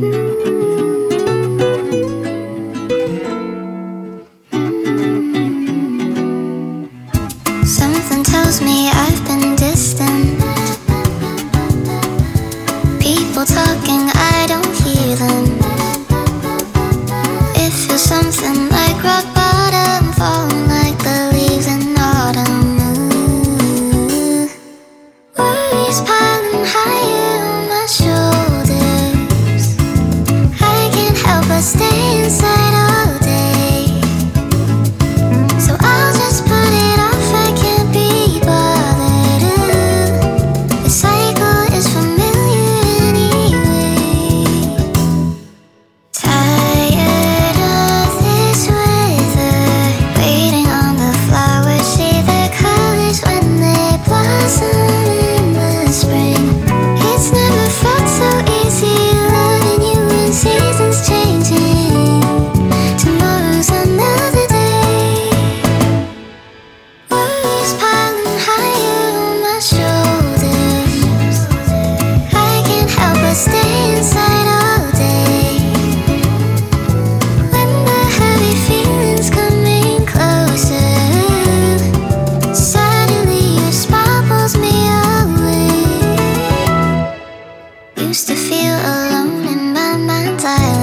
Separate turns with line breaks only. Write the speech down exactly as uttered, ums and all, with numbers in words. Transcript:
Something tells me I've been distant. People talking, I don't hear them. It feels something like rock bottom, falling like the leaves in autumn. Ooh. Worries piling higher on my shoulders. I can't help but stay inside all day. So I'll just put it off, I can't be bothered. Ooh. The cycle is familiar anyway. Tired of this weather, waiting on the flowers, see their colors when they blossom in the spring. It's never felt so easy loving you when seasons changing. Tomorrow's another day. Worries piling higher on my shoulders. I can't help but stay inside all day. When the heavy feelings coming closer, suddenly your smile pulls me away. Used to feel alone in my mind's eye.